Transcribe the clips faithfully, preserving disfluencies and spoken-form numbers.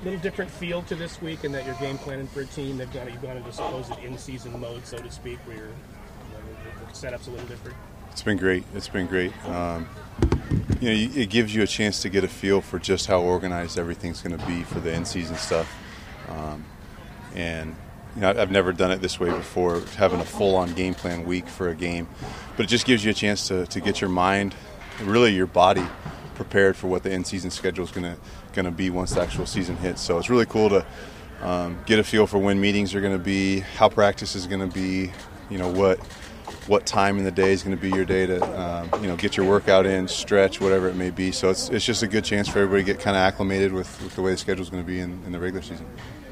little different feel to this week in that you're game planning for a team. They've got you've gone into supposed in-season mode, so to speak, where you're, you know, the setup's a little different. It's been great. It's been great. Um, you know, it gives you a chance to get a feel for just how organized everything's going to be for the in-season stuff. Um, and you know, I've never done it this way before, having a full-on game plan week for a game. But it just gives you a chance to, to get your mind, really your body, prepared for what the in-season schedule is going to going to be once the actual season hits. So it's really cool to um, get a feel for when meetings are going to be, how practice is going to be, you know, what what time in the day is going to be your day to um, you know, get your workout in, stretch, whatever it may be. So it's it's just a good chance for everybody to get kind of acclimated with, with the way the schedule is going to be in, in the regular season.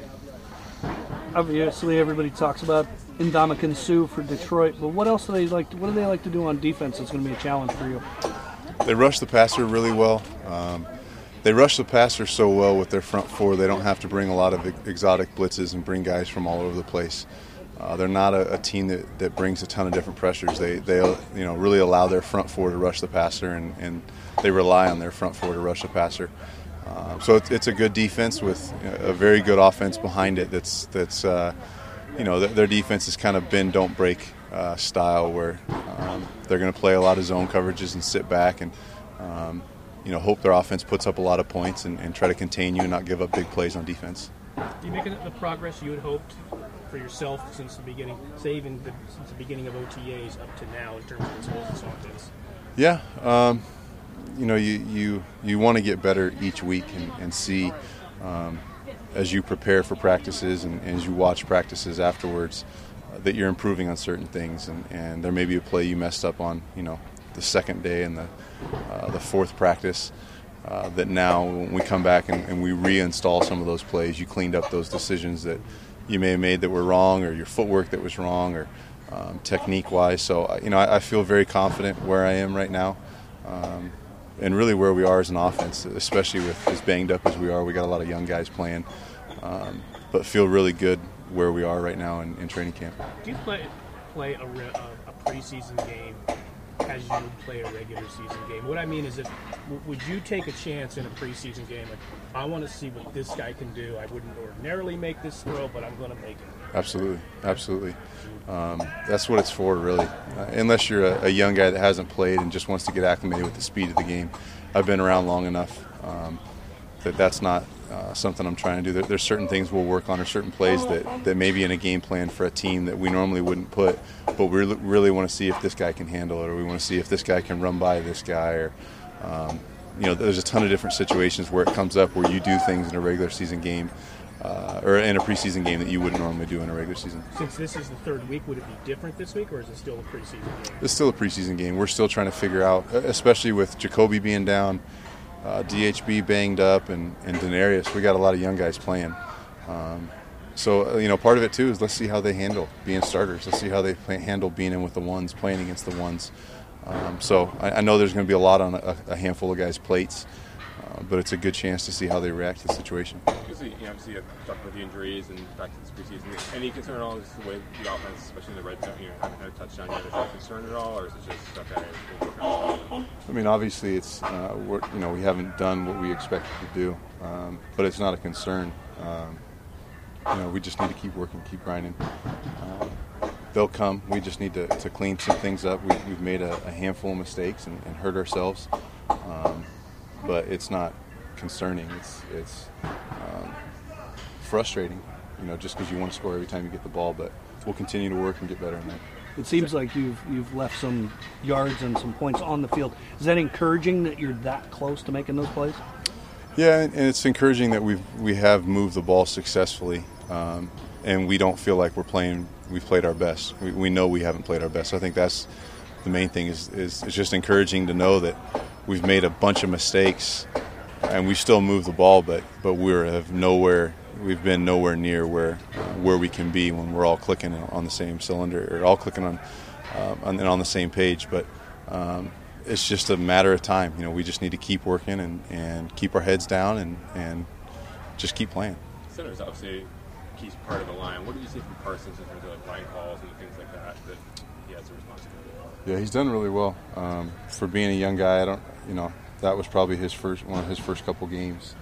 Obviously, everybody talks about Ndamukong Suh for Detroit, but what else do they like? To, what do they like to do on defense that's going to be a challenge for you? They rush the passer really well. Um, they rush the passer so well with their front four. They don't have to bring a lot of exotic blitzes and bring guys from all over the place. Uh, they're not a, a team that, that brings a ton of different pressures. They they you know really allow their front four to rush the passer, and, and they rely on their front four to rush the passer. Uh, so it's, it's a good defense with a very good offense behind it. That's that's uh, you know th- their defense is kind of bend don't break uh, style, where um, they're going to play a lot of zone coverages and sit back and um, you know hope their offense puts up a lot of points and, and try to contain you and not give up big plays on defense. Do you make the progress you had hoped for yourself since the beginning, say even the, since the beginning of O T As up to now in terms of this whole this offense? Yeah, um, you know, you you, you want to get better each week and, and see um, as you prepare for practices and, and as you watch practices afterwards uh, that you're improving on certain things, and, and there may be a play you messed up on, you know, the second day and the uh, the fourth practice. Uh, that now when we come back and, and we reinstall some of those plays, you cleaned up those decisions that you may have made that were wrong, or your footwork that was wrong, or um, technique-wise. So, you know, I, I feel very confident where I am right now, um, and really where we are as an offense, especially with as banged up as we are. We got a lot of young guys playing, um, but feel really good where we are right now in, in training camp. Do you play play a, re- a, a preseason game as you would play a regular season game? What I mean is, if w- would you take a chance in a preseason game? Like, I want to see what this guy can do. I wouldn't ordinarily make this throw, but I'm going to make it. Absolutely, absolutely. Um, that's what it's for, really. Uh, unless you're a, a young guy that hasn't played and just wants to get acclimated with the speed of the game. I've been around long enough um, that that's not uh, something I'm trying to do. There, there's certain things we'll work on, or certain plays that, that may be in a game plan for a team that we normally wouldn't put, but we really, really want to see if this guy can handle it, or we want to see if this guy can run by this guy, or um, you know, there's a ton of different situations where it comes up where you do things in a regular season game uh, or in a preseason game that you wouldn't normally do in a regular season. Since this is the third week, would it be different this week, or is it still a preseason game? It's still a preseason game. We're still trying to figure out, especially with Jacoby being down, uh, D H B banged up, and, and Denarius. We got a lot of young guys playing. Um, so, you know, part of it, too, is let's see how they handle being starters. Let's see how they play, handle being in with the ones, playing against the ones. Um, so I, I know there's going to be a lot on a, a handful of guys' plates, uh, but it's a good chance to see how they react to the situation. Obviously, you know, obviously you talked about the injuries and back to this preseason. Any concern at all just the way the offense, especially in the red zone, you know, haven't had a touchdown yet? Is that a concern at all, or is it just okay? We'll work on it? I mean, obviously, it's uh, we're, you know, we haven't done what we expected to do, um, but it's not a concern. Um, you know, we just need to keep working, keep grinding. Uh, they'll come. We just need to, to clean some things up. We, we've made a, a handful of mistakes and, and hurt ourselves, um, but it's not concerning. It's it's um, frustrating, you know, just because you want to score every time you get the ball. But we'll continue to work and get better in that. It seems like you've you've left some yards and some points on the field. Is that encouraging that you're that close to making those plays? Yeah, and it's encouraging that we've we have moved the ball successfully, um, and we don't feel like we're playing. We've played our best. We, we know we haven't played our best. So I think that's the main thing. Is, is it's just encouraging to know that we've made a bunch of mistakes, and we still move the ball, but but we're have nowhere. We've been nowhere near where where we can be when we're all clicking on the same cylinder, or all clicking on um, on, on the same page. But um, it's just a matter of time. You know, we just need to keep working and, and keep our heads down and, and just keep playing. Center's obviously a key part of the line. What do you see from Parsons in terms of like line calls and things like that that he has a responsibility for? Yeah, he's done really well um, for being a young guy. I don't, you know, that was probably his first one of his first couple games.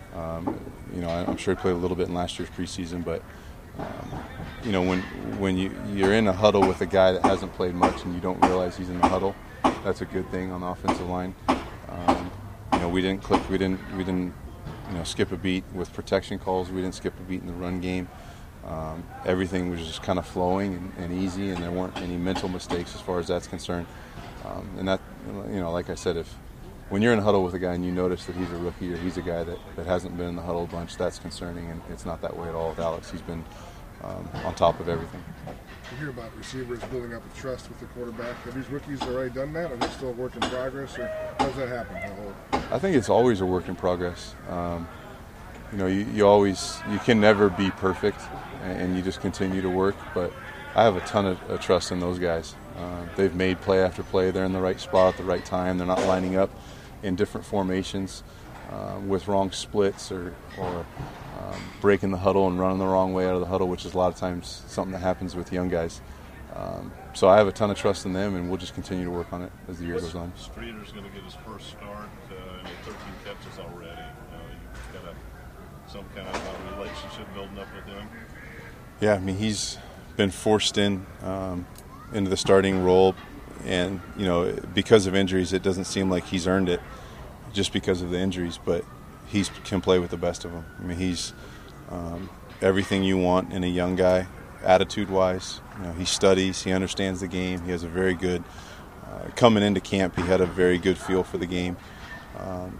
Um, you know, I'm sure he played a little bit in last year's preseason, but um, you know, when when you you're in a huddle with a guy that hasn't played much and you don't realize he's in the huddle, that's a good thing on the offensive line. Um, you know, we didn't click, we didn't we didn't you know skip a beat with protection calls. We didn't skip a beat in the run game. Um, everything was just kind of flowing and, and easy, and there weren't any mental mistakes as far as that's concerned. Um, and that, you know, like I said, if when you're in a huddle with a guy and you notice that he's a rookie or he's a guy that, that hasn't been in the huddle a bunch, that's concerning, and it's not that way at all with Alex. He's been um, on top of everything. You hear about receivers building up a trust with the quarterback. Have these rookies already done that? Are they still a work in progress, or how does that happen? I think it's always a work in progress. Um, you know, you, you always, you can never be perfect, and, and you just continue to work, but I have a ton of uh, trust in those guys. Uh, they've made play after play. They're in the right spot at the right time. They're not lining up in different formations uh, with wrong splits or, or um, breaking the huddle and running the wrong way out of the huddle, which is a lot of times something that happens with young guys. Um, so I have a ton of trust in them, and we'll just continue to work on it as the year goes on. Streeter's going to get his first start, uh, thirteen catches already. Uh, you've got a, some kind of a relationship building up with him. Yeah, I mean, he's been forced in um, into the starting role, and you know, because of injuries, it doesn't seem like he's earned it just because of the injuries, but he can play with the best of them. I mean, he's um, everything you want in a young guy, attitude-wise. You know, he studies, he understands the game, he has a very good uh, coming into camp. He had a very good feel for the game, um,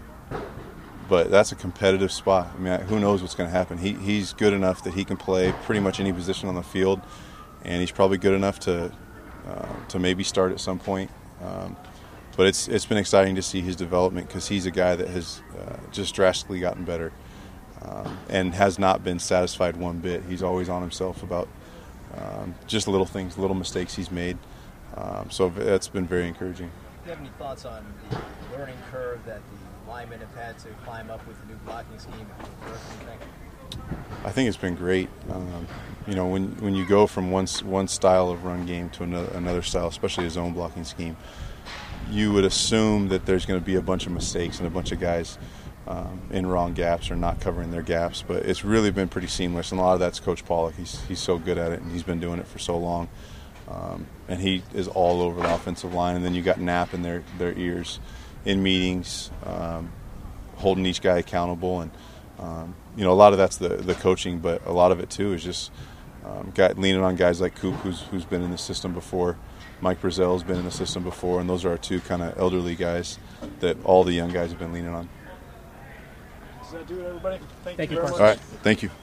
but that's a competitive spot. I mean, who knows what's going to happen? He he's good enough that he can play pretty much any position on the field, and he's probably good enough to uh, to maybe start at some point. Um, but it's it's been exciting to see his development, because he's a guy that has uh, just drastically gotten better um, and has not been satisfied one bit. He's always on himself about um, just little things, little mistakes he's made. Um, so that's been very encouraging. Do you have any thoughts on the learning curve that the linemen have had to climb up with the new blocking scheme? I think it's been great. Um, you know, when when you go from one one style of run game to another another style, especially a zone blocking scheme, you would assume that there's going to be a bunch of mistakes and a bunch of guys um, in wrong gaps or not covering their gaps. But it's really been pretty seamless, and a lot of that's Coach Pollock. He's he's so good at it, and he's been doing it for so long. Um, and he is all over the offensive line. And then you got Knapp in their their ears in meetings, um, holding each guy accountable. And um, you know, a lot of that's the the coaching, but a lot of it too is just um, got, leaning on guys like Coop, who's who's been in the system before. Mike Brazel's been in the system before, and those are our two kind of elderly guys that all the young guys have been leaning on. Does that do it, everybody? Thank, Thank you you, very Carson. much. All right, thank you.